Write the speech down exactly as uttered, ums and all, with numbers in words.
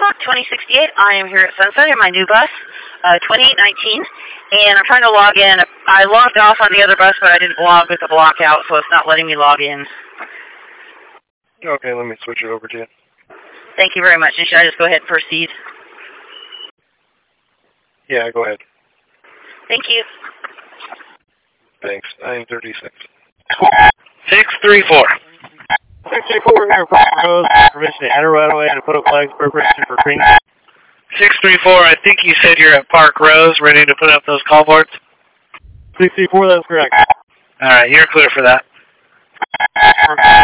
Hawk twenty sixty-eight. I am here at Sunset in my new bus, uh, twenty-eight nineteen, and I'm trying to log in. I logged off on the other bus, but I didn't log with the block out, so it's not letting me log in. Okay, let me switch it over to you. Thank you very much. And should I just go ahead and proceed? Yeah, go ahead. Thank you. Thanks. nine thirty-six. six three four. six three four, here, Rose, permission to enter right away and put up flags preparation for green. six three four, I think you said you're at Park Rose, ready to put up those call boards? six three four, that's correct. Alright, you're clear for that.